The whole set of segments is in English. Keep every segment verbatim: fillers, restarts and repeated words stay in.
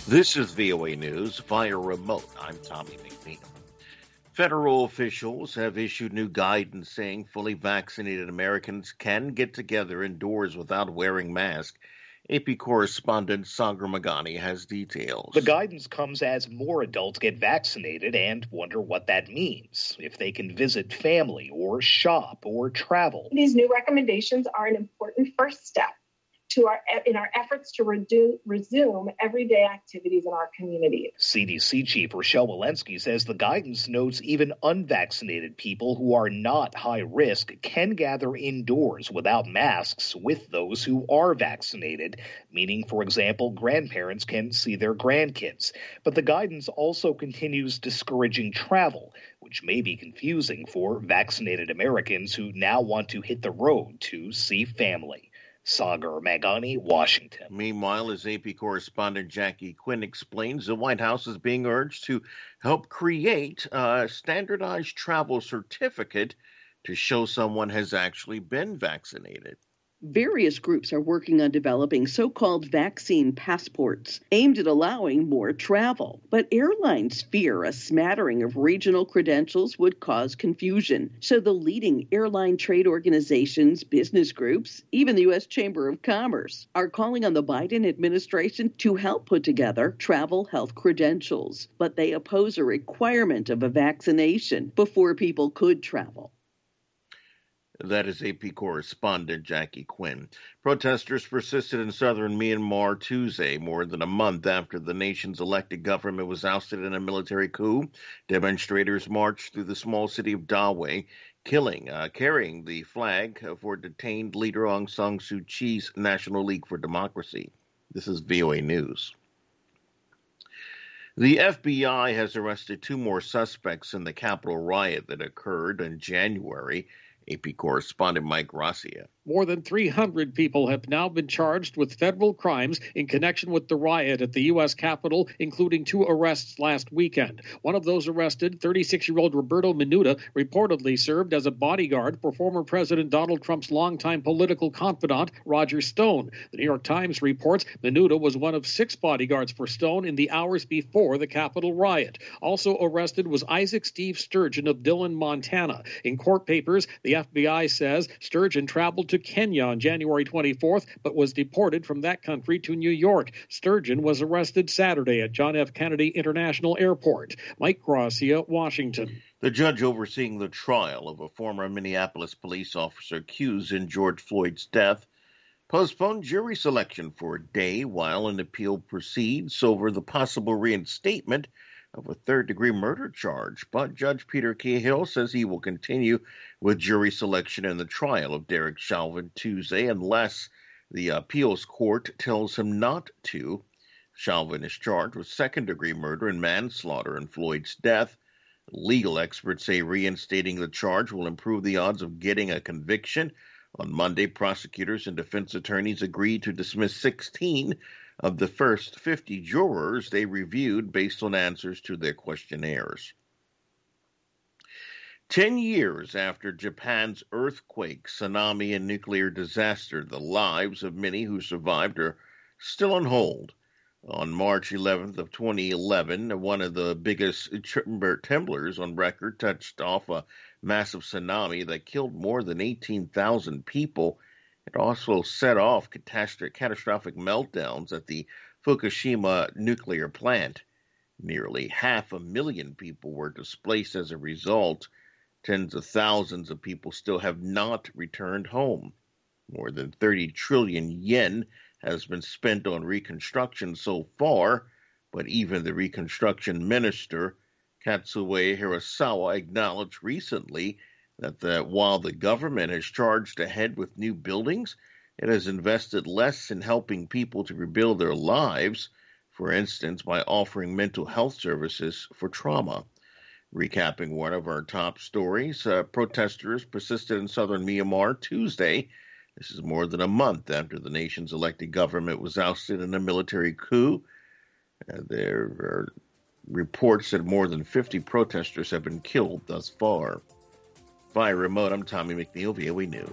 This is V O A News via remote. I'm Tommy McNeil. Federal officials have issued new guidance saying fully vaccinated Americans can get together indoors without wearing masks. A P correspondent Sagar Magani has details. The guidance comes as more adults get vaccinated and wonder what that means, if they can visit family or shop or travel. These new recommendations are an important first step to our in our efforts to redu- resume everyday activities in our community. C D C Chief Rochelle Walensky says the guidance notes even unvaccinated people who are not high risk can gather indoors without masks with those who are vaccinated, meaning, for example, grandparents can see their grandkids. But the guidance also continues discouraging travel, which may be confusing for vaccinated Americans who now want to hit the road to see family. Sagar Magani, Washington. Meanwhile, as A P correspondent Jackie Quinn explains, the White House is being urged to help create a standardized travel certificate to show someone has actually been vaccinated. Various groups are working on developing so-called vaccine passports aimed at allowing more travel. But airlines fear a smattering of regional credentials would cause confusion. So the leading airline trade organizations, business groups, even the U S Chamber of Commerce are calling on the Biden administration to help put together travel health credentials. But they oppose a requirement of a vaccination before people could travel. That is A P correspondent Jackie Quinn. Protesters persisted in southern Myanmar Tuesday, more than a month after the nation's elected government was ousted in a military coup. Demonstrators marched through the small city of Dawei, killing, uh, carrying the flag for detained leader Aung San Suu Kyi's National League for Democracy. This is V O A News. The F B I has arrested two more suspects in the Capitol riot that occurred in January. A P correspondent Mike Gracia. More than three hundred people have now been charged with federal crimes in connection with the riot at the U S Capitol, including two arrests last weekend. One of those arrested, thirty-six-year-old Roberto Minuta, reportedly served as a bodyguard for former President Donald Trump's longtime political confidant, Roger Stone. The New York Times reports Minuta was one of six bodyguards for Stone in the hours before the Capitol riot. Also arrested was Isaac Steve Sturgeon of Dillon, Montana. In court papers, the F B I says Sturgeon traveled to Kenya on January twenty-fourth, but was deported from that country to New York. Sturgeon was arrested Saturday at John F. Kennedy International Airport. Mike Gracia, Washington. The judge overseeing the trial of a former Minneapolis police officer accused in George Floyd's death postponed jury selection for a day while an appeal proceeds over the possible reinstatement of a third-degree murder charge, but Judge Peter Cahill says he will continue with jury selection in the trial of Derek Chauvin Tuesday unless the appeals court tells him not to. Chauvin is charged with second-degree murder and manslaughter in Floyd's death. Legal experts say reinstating the charge will improve the odds of getting a conviction. On Monday, prosecutors and defense attorneys agreed to dismiss sixteen of the first fifty jurors they reviewed based on answers to their questionnaires. Ten years after Japan's earthquake, tsunami, and nuclear disaster, the lives of many who survived are still on hold. On March eleventh of twenty eleven, one of the biggest tremblers on record touched off a massive tsunami that killed more than eighteen thousand people. It also set off catastrophic meltdowns at the Fukushima nuclear plant. Nearly half a million people were displaced as a result. Tens of thousands of people still have not returned home. More than thirty trillion yen has been spent on reconstruction so far, but even the reconstruction minister, Katsue Hirasawa, acknowledged recently that the, while the government has charged ahead with new buildings, it has invested less in helping people to rebuild their lives, for instance, by offering mental health services for trauma. Recapping one of our top stories, uh, protesters persisted in southern Myanmar Tuesday. This is more than a month after the nation's elected government was ousted in a military coup. Uh, there are reports that more than fifty protesters have been killed thus far. Via remote, I'm Tommy McNeil, V O A News.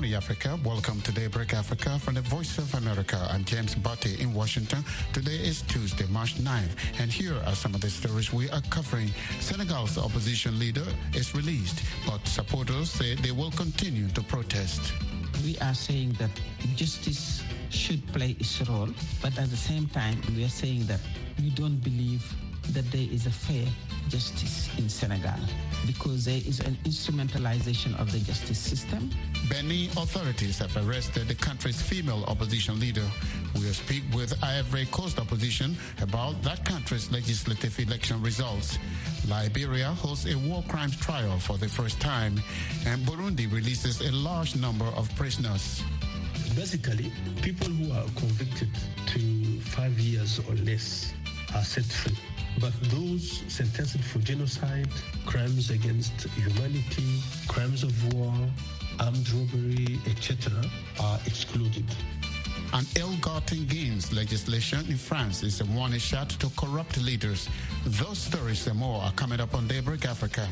morning, Africa. Welcome to Daybreak Africa from the Voice of America. I'm James Butte in Washington. Today is Tuesday, March ninth, and here are some of the stories we are covering. Senegal's opposition leader is released, but supporters say they will continue to protest. We are saying that justice should play its role, but at the same time, we are saying that we don't believe that there is a fair justice in Senegal because there is an instrumentalization of the justice system. Benin authorities have arrested the country's female opposition leader. We will speak with Ivory Coast opposition about that country's legislative election results. Liberia hosts a war crimes trial for the first time, and Burundi releases a large number of prisoners. Basically, people who are convicted to five years or less are set free. But those sentenced for genocide, crimes against humanity, crimes of war, armed robbery, et cetera, are excluded. An ill-gotten gains legislation in France is a warning shot to corrupt leaders. Those stories and more are coming up on Daybreak Africa.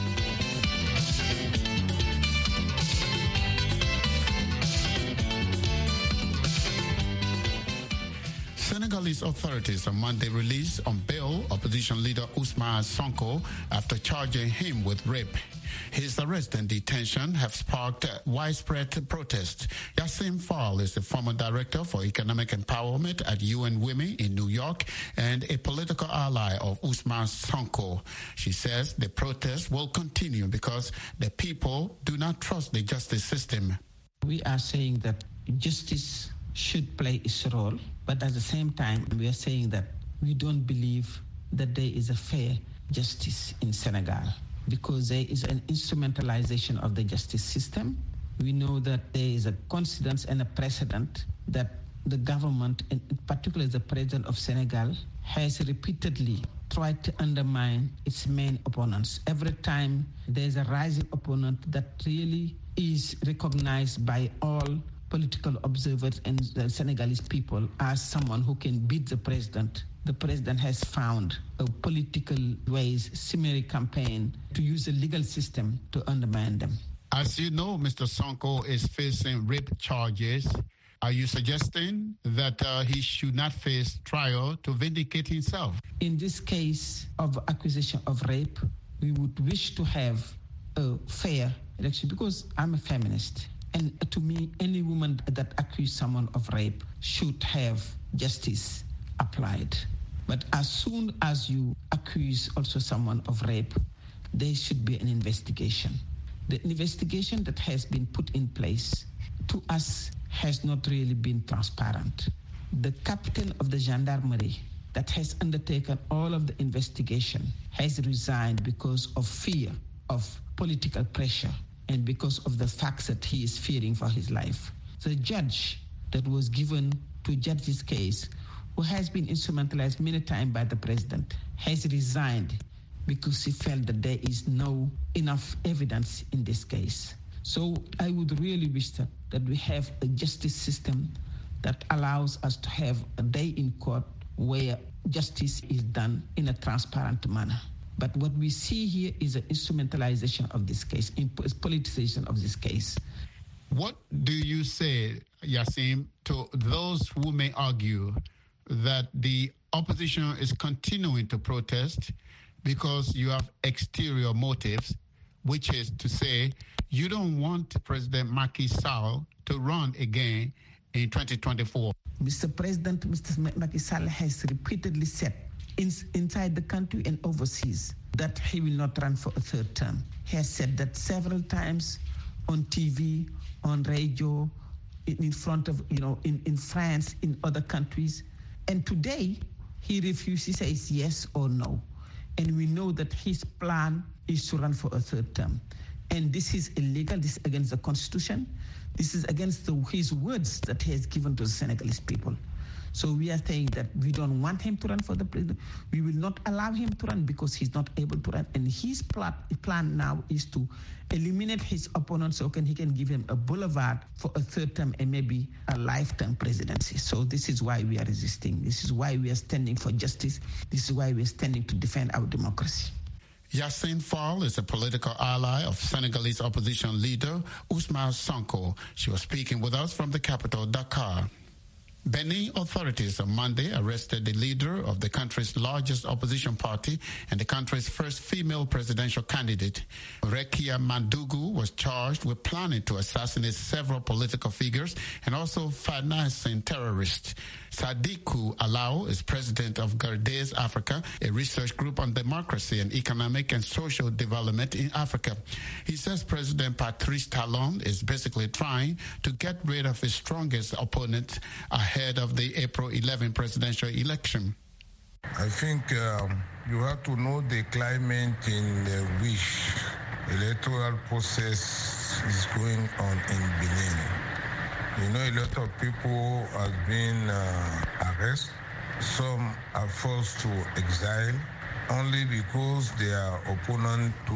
Senegalese authorities on Monday released on bail opposition leader Ousmane Sonko after charging him with rape. His arrest and detention have sparked widespread protest. Yassim Fall is the former director for economic empowerment at U N Women in New York and a political ally of Ousmane Sonko. She says the protest will continue because the people do not trust the justice system. We are saying that justice should play its role, but at the same time, we are saying that we don't believe that there is a fair justice in Senegal because there is an instrumentalization of the justice system. We know that there is a coincidence and a precedent that the government, and particularly the president of Senegal, has repeatedly tried to undermine its main opponents. Every time there's a rising opponent that really is recognized by all political observers and the Senegalese people as someone who can beat the president, the president has found a political ways, smeary campaign to use the legal system to undermine them. As you know, Mister Sonko is facing rape charges. Are you suggesting that uh, he should not face trial to vindicate himself? In this case of accusation of rape, we would wish to have a fair election because I'm a feminist. And to me, any woman that accuses someone of rape should have justice applied. But as soon as you accuse also someone of rape, there should be an investigation. The investigation that has been put in place to us has not really been transparent. The captain of the gendarmerie that has undertaken all of the investigation has resigned because of fear of political pressure and because of the facts that he is fearing for his life. The judge that was given to judge this case, who has been instrumentalized many times by the president, has resigned because he felt that there is no enough evidence in this case. So I would really wish that, that we have a justice system that allows us to have a day in court where justice is done in a transparent manner. But what we see here is an instrumentalization of this case, politicization of this case. What do you say, Yassim, to those who may argue that the opposition is continuing to protest because you have exterior motives, which is to say you don't want President Macky Sall to run again in twenty twenty-four? Mister President, Mister Macky Sall has repeatedly said In, inside the country and overseas that he will not run for a third term. He has said that several times on T V, on radio, in, in front of, you know, in, in France, in other countries. And today, he refuses, he says yes or no. And we know that his plan is to run for a third term. And this is illegal, this is against the Constitution. This is against the, his words that he has given to the Senegalese people. So we are saying that we don't want him to run for the president. We will not allow him to run because he's not able to run. And his plan, plan now is to eliminate his opponent so can, he can give him a boulevard for a third term and maybe a lifetime presidency. So this is why we are resisting. This is why we are standing for justice. This is why we are standing to defend our democracy. Yassine Fall is a political ally of Senegalese opposition leader Ousmane Sonko. She was speaking with us from the capital, Dakar. Benin authorities on Monday arrested the leader of the country's largest opposition party and the country's first female presidential candidate. Rekia Mandugu was charged with planning to assassinate several political figures and also financing terrorists. Sadiku Alao is president of Gardes Africa, a research group on democracy and economic and social development in Africa. He says President Patrice Talon is basically trying to get rid of his strongest opponent ahead of the April eleventh presidential election. I think um, you have to know the climate in uh, which electoral process is going on in Benin. You know, a lot of people have been uh, arrested. Some are forced to exile only because they are opponent to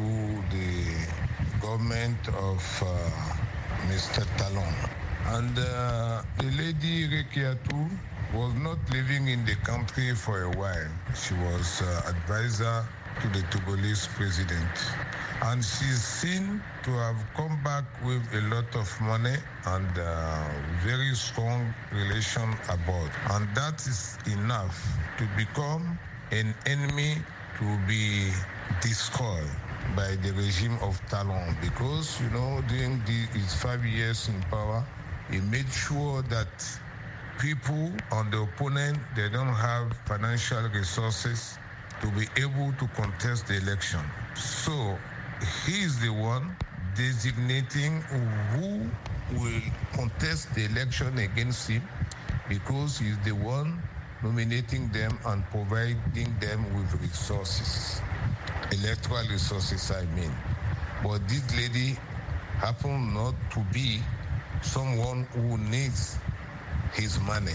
the government of uh, Mister Talon. And uh, the lady Rekiatu was not living in the country for a while. She was uh, advisor to the Togolese president. And she's seen to have come back with a lot of money and uh, very strong relation abroad. And that is enough to become an enemy to be destroyed by the regime of Talon. Because, you know, during the, his five years in power, he made sure that people on the opponent, they don't have financial resources to be able to contest the election. So he is the one designating who will contest the election against him because he's the one nominating them and providing them with resources, electoral resources, I mean. But this lady happened not to be someone who needs his money.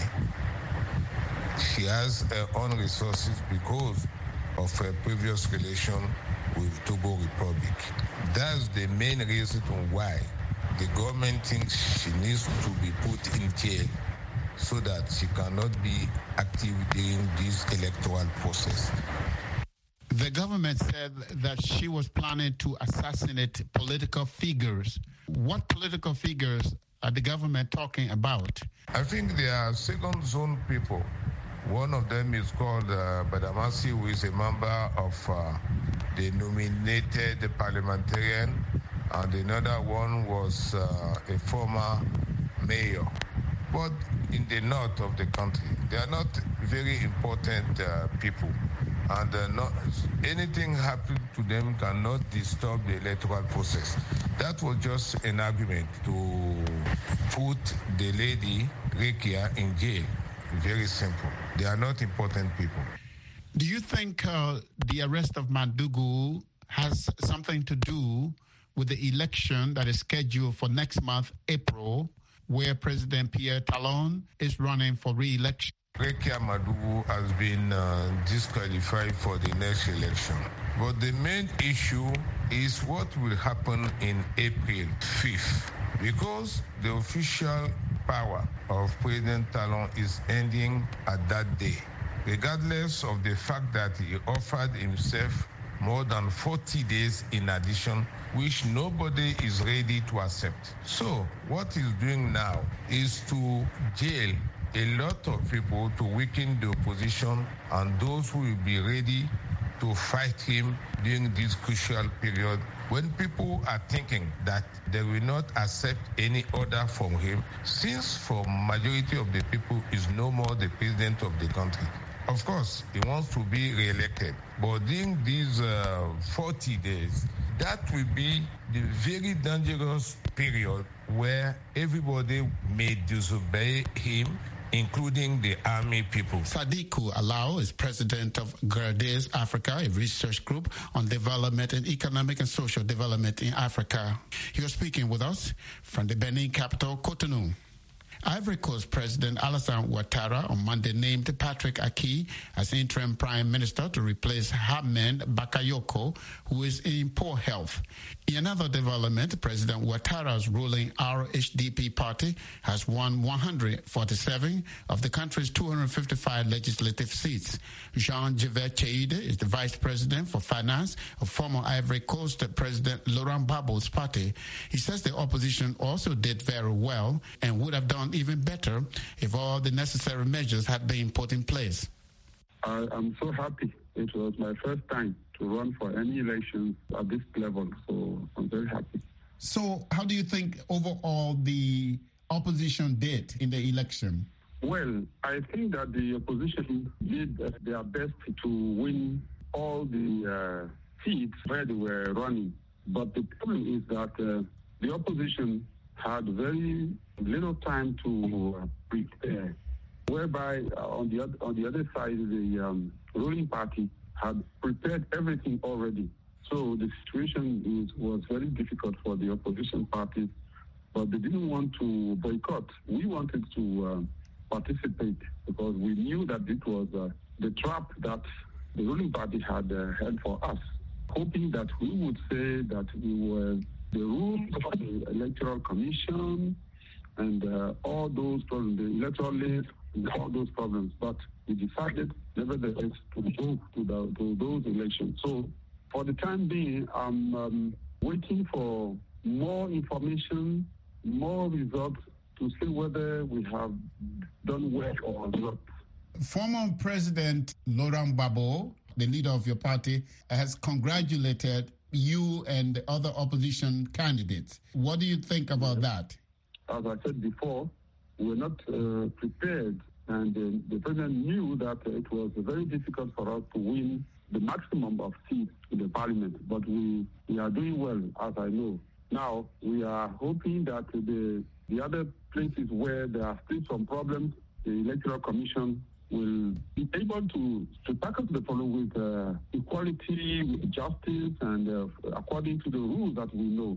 She has her own resources because of her previous relation with Togo Republic. That's the main reason why the government thinks she needs to be put in jail so that she cannot be active in this electoral process. The government said that she was planning to assassinate political figures. What political figures are the government talking about? I think they are second zone people. One of them is called uh, Badamasi, who is a member of uh, the nominated parliamentarian, and another one was uh, a former mayor. But in the north of the country, they are not very important uh, people. And uh, not, anything happening to them cannot disturb the electoral process. That was just an argument to put the lady Rekia in jail. Very simple. They are not important people. Do you think uh, the arrest of Mandugu has something to do with the election that is scheduled for next month, April, where President Pierre Talon is running for re-election? Rekia Mandugu has been uh, disqualified for the next election. But the main issue is what will happen in April fifth, because the official power of President Talon is ending at that day, regardless of the fact that he offered himself more than forty days in addition, which nobody is ready to accept. So what he's doing now is to jail a lot of people to weaken the opposition and those who will be ready to fight him during this crucial period when people are thinking that they will not accept any order from him, since for majority of the people is no more the president of the country. Of course, he wants to be re-elected, but during these uh, forty days, that will be the very dangerous period where everybody may disobey him, including the army people. Sadiku Alao is president of Gardes Africa, a research group on development and economic and social development in Africa. He was speaking with us from the Benin capital, Cotonou. Ivory Coast President Alassane Ouattara on Monday named Patrick Aki as interim prime minister to replace Ahmed Bakayoko, who is in poor health. In another development, President Ouattara's ruling R H D P party has won one hundred forty-seven of the country's two hundred fifty-five legislative seats. Jean-Yves Cheide is the vice president for finance of former Ivory Coast President Laurent Gbagbo's party. He says the opposition also did very well and would have done even better if all the necessary measures had been put in place. I, I'm so happy. It was my first time to run for any elections at this level, so I'm very happy. So how do you think overall the opposition did in the election? Well, I think that the opposition did uh, their best to win all the uh, seats where they were running. But the problem is that uh, the opposition had very little time to uh, prepare, whereby uh, on the other, on the other side, the um, ruling party had prepared everything already. So the situation is, was very difficult for the opposition parties, but they didn't want to boycott. We wanted to uh, participate because we knew that it was uh, the trap that the ruling party had uh, held for us, hoping that we would say that we were the rules of the Electoral Commission and uh, all those problems, the electoral list, and all those problems. But we decided, nevertheless, to go to, the, to those elections. So for the time being, I'm um, waiting for more information, more results to see whether we have done well or not. Former President Laurent Gbagbo, the leader of your party, has congratulated you and the other opposition candidates. What do you think about that? As I said before, we're not uh, prepared, and uh, the president knew that uh, it was very difficult for us to win the maximum of seats in the parliament, but we, we are doing well, as I know. Now, we are hoping that the, the other places where there are still some problems, the Electoral Commission will be able to, to tackle the problem with uh, equality, with justice, and uh, according to the rules that we know.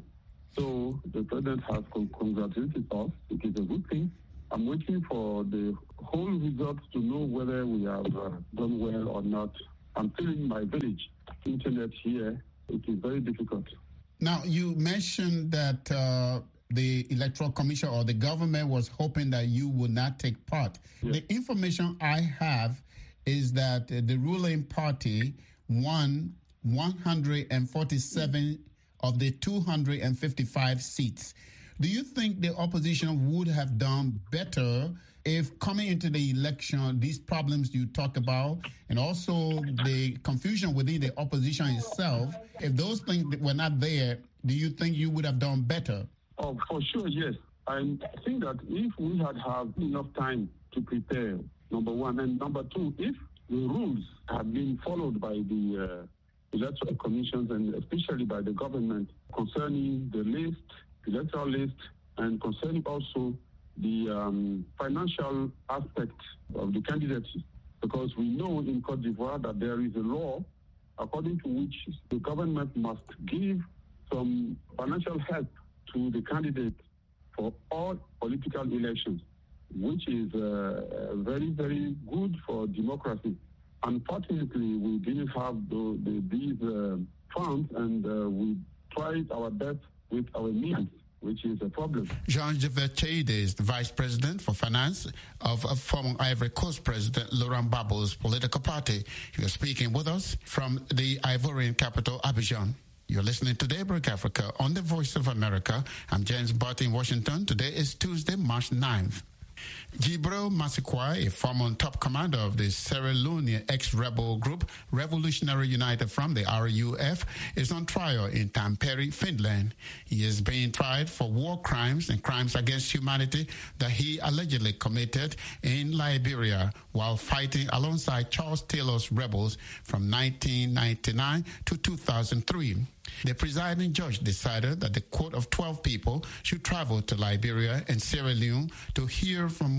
So the president has con- congratulated us. It is a good thing. I'm waiting for the whole results to know whether we have uh, done well or not. I'm still in my village. Internet here, it is very difficult. Now, you mentioned that uh, the Electoral Commission or the government was hoping that you would not take part. Yes. The information I have is that uh, the ruling party won one hundred forty-seven of the two hundred fifty-five seats. Do you think the opposition would have done better if coming into the election, these problems you talk about, and also the confusion within the opposition itself, if those things were not there, do you think you would have done better? Oh, for sure, yes. I think that if we had had enough time to prepare, number one, and number two, if the rules had been followed by the uh, electoral commissions and especially by the government concerning the list, electoral list, and concerning also the um, financial aspect of the candidacy, because we know in Cote d'Ivoire that there is a law according to which the government must give some financial help to the candidate for all political elections, which is uh, very, very good for democracy. Unfortunately, we didn't have the, the, these uh, funds, and uh, we tried our best with our means, which is a problem. Jean-Yves Cheide is the Vice President for Finance of, of former Ivory Coast President Laurent Gbagbo's political party. He was speaking with us from the Ivorian capital, Abidjan. You're listening to Daybreak Africa on the Voice of America. I'm James Barty in Washington. Today is Tuesday, March ninth. Djibril Massaquoi, a former top commander of the Sierra Leone ex-rebel group Revolutionary United Front, the R U F, is on trial in Tampere, Finland. He is being tried for war crimes and crimes against humanity that he allegedly committed in Liberia while fighting alongside Charles Taylor's rebels from nineteen ninety-nine to two thousand three. The presiding judge decided that the court of twelve people should travel to Liberia and Sierra Leone to hear from more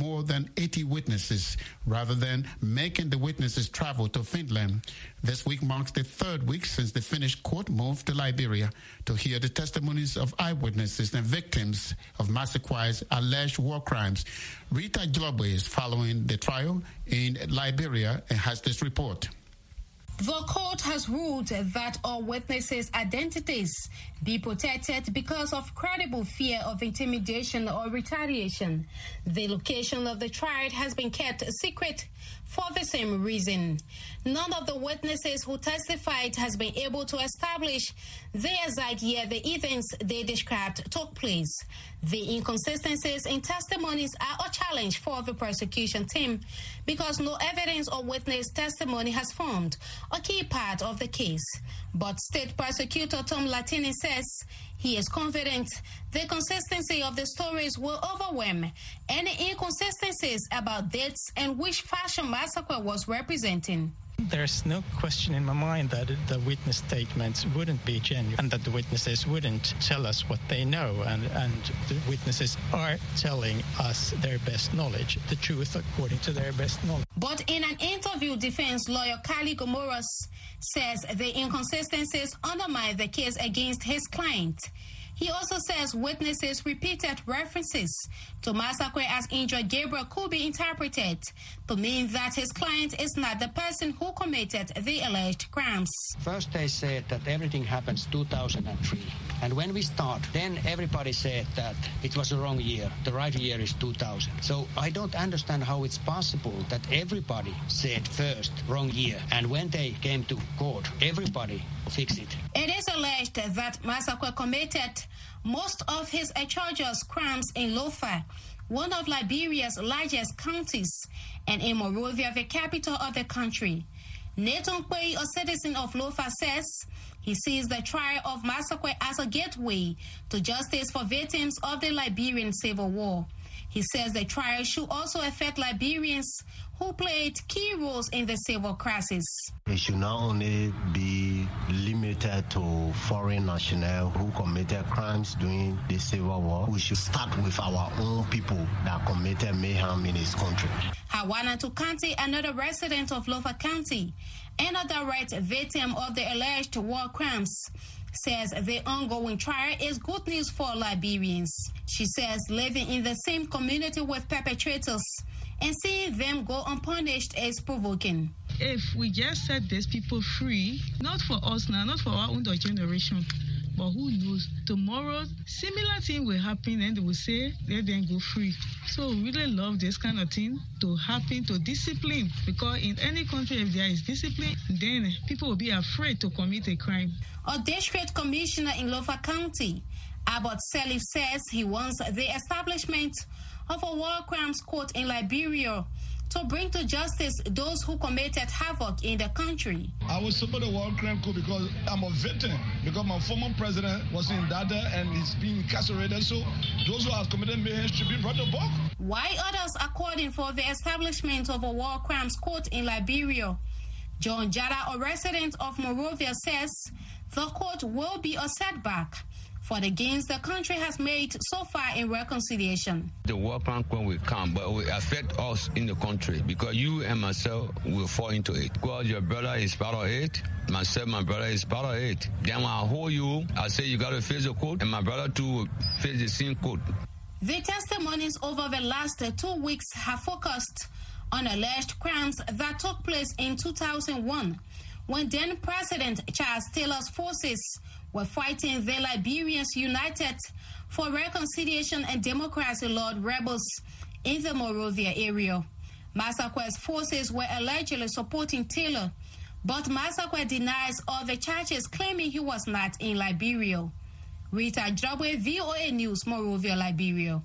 more than eighty witnesses rather than making the witnesses travel to Finland. This week marks the third week since the Finnish court moved to Liberia to hear the testimonies of eyewitnesses and victims of Massaquai's alleged war crimes. Rita Jlobwe is following the trial in Liberia and has this report. The court has ruled that all witnesses' identities be protected because of credible fear of intimidation or retaliation. The location of the trial has been kept secret for the same reason. None of the witnesses who testified has been able to establish the exact year the events they described took place. The inconsistencies in testimonies are a challenge for the prosecution team because no evidence or witness testimony has formed a key part of the case. But State Prosecutor Tom Latini says he is confident the consistency of the stories will overwhelm any inconsistencies about dates and which fashion Massacre was representing. There's no question in my mind that the witness statements wouldn't be genuine and that the witnesses wouldn't tell us what they know, and, and the witnesses are telling us their best knowledge, the truth according to their best knowledge. But in an interview, defense lawyer Kali Gomoros says the inconsistencies undermine the case against his client. He also says witnesses' repeated references to Massacre as injured Gabriel could be interpreted to mean that his client is not the person who committed the alleged crimes. First they said that everything happens two thousand three. And when we start, then everybody said that it was the wrong year. The right year is two thousand. So I don't understand how it's possible that everybody said first wrong year. And when they came to court, everybody fixed it. It is alleged that Massacre committed most of his atrocious crimes in Lofa, one of Liberia's largest counties, and in Monrovia, the capital of the country. Nathan Kwei, a citizen of Lofa, says he sees the trial of Massacre as a gateway to justice for victims of the Liberian Civil War. He says the trial should also affect Liberians who played key roles in the civil crisis. It should not only be limited to foreign nationals who committed crimes during the Civil War. We should start with our own people that committed mayhem in this country. Hawana County, another resident of Lofa County and a direct victim of the alleged war crimes, says the ongoing trial is good news for Liberians. She says living in the same community with perpetrators and seeing them go unpunished is provoking. If we just set these people free, not for us now, not for our own generation, but who knows, tomorrow similar thing will happen and they will say, let them go free. So we really love this kind of thing to happen, to discipline, because in any country if there is discipline, then people will be afraid to commit a crime. A district commissioner in Lofa County, Abbott Salif, says he wants the establishment of a war crimes court in Liberia to bring to justice those who committed havoc in the country. I will support the war crime court because I'm a victim, because my former president was in Dada and he's being incarcerated, so those who have committed mayhem should be brought to book. While others are calling for the establishment of a war crimes court in Liberia, John Jada, a resident of Monrovia, says the court will be a setback for the gains the country has made so far in reconciliation. The war crime court will come, but it will affect us in the country because you and myself will fall into it. Because your brother is part of it, myself, my brother is part of it. Then when I hold you, I say you got to face the court, and my brother too will face the same court. The testimonies over the last two weeks have focused on alleged crimes that took place in two thousand one, when then President Charles Taylor's forces were fighting the Liberians United for Reconciliation and Democracy-led rebels in the Monrovia area. Massacre's forces were allegedly supporting Taylor, but Massacre denies all the charges, claiming he was not in Liberia. Rita Jlobwe, V O A News, Monrovia, Liberia.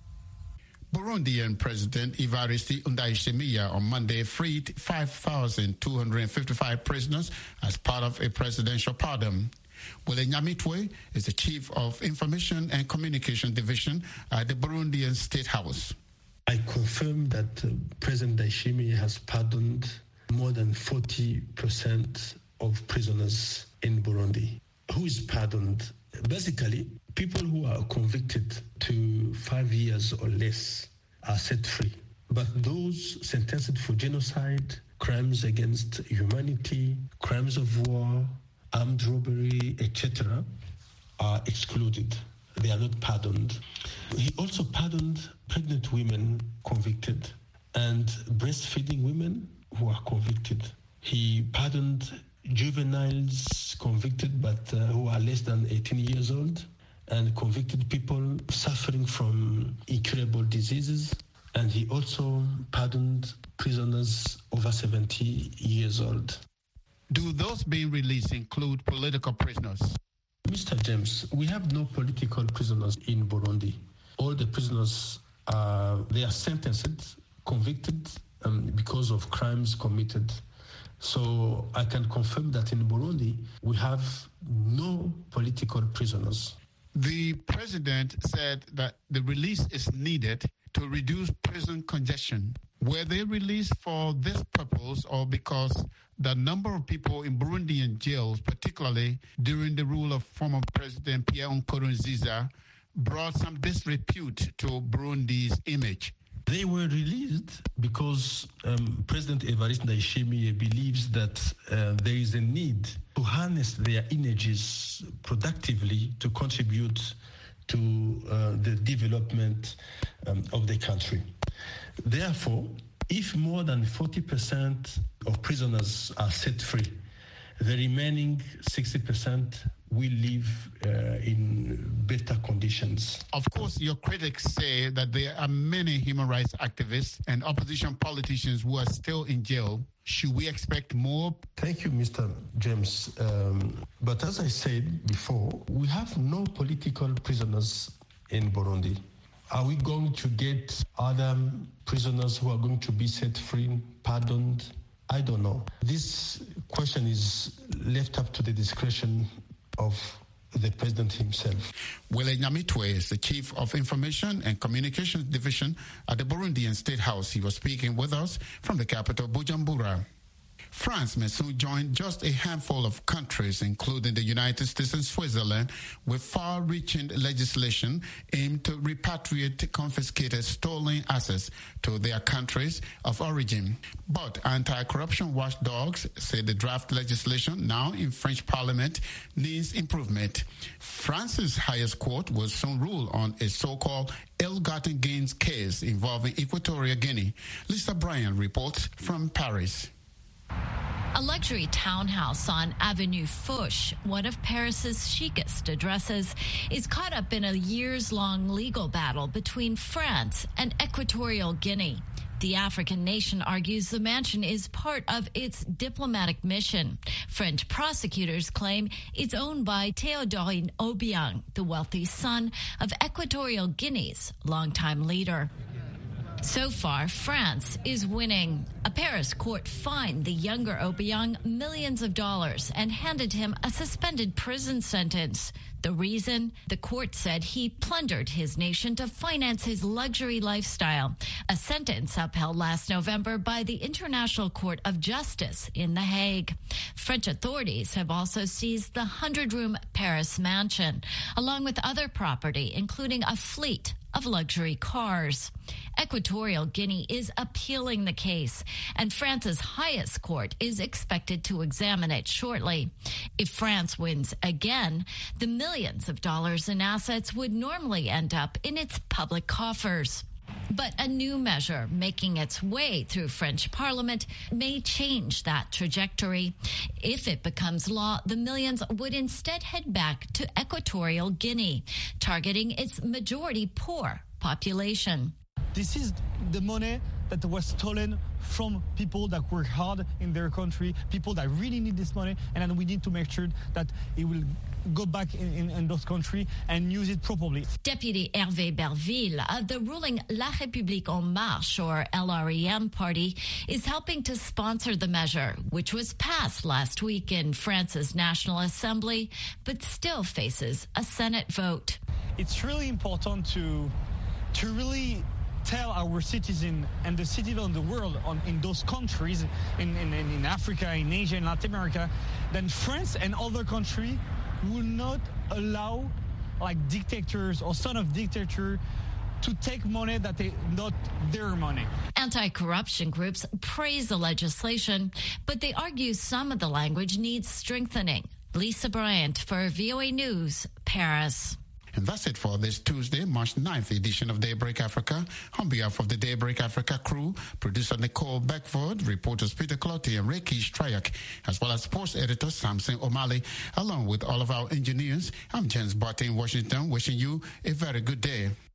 Burundian President Evariste Ndayishimiye on Monday freed five thousand two hundred fifty-five prisoners as part of a presidential pardon. Wile Nyamitwe is the Chief of Information and Communication Division at the Burundian State House. I confirm that uh, President Ndayishimiye has pardoned more than forty percent of prisoners in Burundi. Who is pardoned? Basically, people who are convicted to five years or less are set free. But those sentenced for genocide, crimes against humanity, crimes of war, armed robbery, et cetera, are excluded. They are not pardoned. He also pardoned pregnant women convicted and breastfeeding women who are convicted. He pardoned juveniles convicted but uh, who are less than eighteen years old, and convicted people suffering from incurable diseases. And he also pardoned prisoners over seventy years old. Do those being released include political prisoners? Mister James, we have no political prisoners in Burundi. All the prisoners, are, they are sentenced, convicted um, because of crimes committed. So I can confirm that in Burundi, we have no political prisoners. The president said that the release is needed to reduce prison congestion. Were they released for this purpose or because the number of people in Burundian jails, particularly during the rule of former President Pierre Nkurunziza, brought some disrepute to Burundi's image? They were released because um, President Evariste Ndayishimiye believes that uh, there is a need to harness their energies productively to contribute to uh, the development um, of the country. Therefore, if more than forty percent of prisoners are set free, the remaining sixty percent will live uh, in better conditions. Of course, your critics say that there are many human rights activists and opposition politicians who are still in jail. Should we expect more? Thank you, Mister James. Um, but as I said before, we have no political prisoners in Burundi. Are we going to get other prisoners who are going to be set free, pardoned? I don't know. This question is left up to the discretion of the president himself. Wele Nyamitwe is the chief of information and communications division at the Burundian State House. He was speaking with us from the capital, Bujumbura. France may soon join just a handful of countries, including the United States and Switzerland, with far-reaching legislation aimed to repatriate confiscated stolen assets to their countries of origin. But anti-corruption watchdogs say the draft legislation now in French Parliament needs improvement. France's highest court will soon rule on a so-called ill-gotten gains case involving Equatorial Guinea. Lisa Bryan reports from Paris. A luxury townhouse on Avenue Foch, one of Paris's chicest addresses, is caught up in a years-long legal battle between France and Equatorial Guinea. The African nation argues the mansion is part of its diplomatic mission. French prosecutors claim it's owned by Théodore Obiang, the wealthy son of Equatorial Guinea's longtime leader. So far, France is winning. A Paris court fined the younger Obiang millions of dollars and handed him a suspended prison sentence. The reason? The court said he plundered his nation to finance his luxury lifestyle, a sentence upheld last November by the International Court of Justice in The Hague. French authorities have also seized the hundred-room Paris mansion, along with other property, including a fleet of luxury cars. Equatorial Guinea is appealing the case, and France's highest court is expected to examine it shortly. If France wins again, the millions of dollars in assets would normally end up in its public coffers. But a new measure making its way through French Parliament may change that trajectory. If it becomes law, the millions would instead head back to Equatorial Guinea, targeting its majority poor population. This is the money that was stolen from people that work hard in their country, people that really need this money, and then we need to make sure that it will go back in, in, in those countries and use it properly. Deputy Hervé Berville of the ruling La République En Marche, or L R E M party, is helping to sponsor the measure, which was passed last week in France's National Assembly, but still faces a Senate vote. It's really important to, to really tell our citizens and the citizens of the world on, in those countries, in, in, in Africa, in Asia, in Latin America, that France and other countries will not allow like dictators or son of dictator to take money that is not their money. Anti-corruption groups praise the legislation, but they argue some of the language needs strengthening. Lisa Bryant for V O A News, Paris. And that's it for this Tuesday, March ninth edition of Daybreak Africa. On behalf of the Daybreak Africa crew, producer Nicole Beckford, reporters Peter Clotti and Rakesh Trayak, as well as sports editor Samson O'Malley, along with all of our engineers, I'm James Barton in Washington, wishing you a very good day.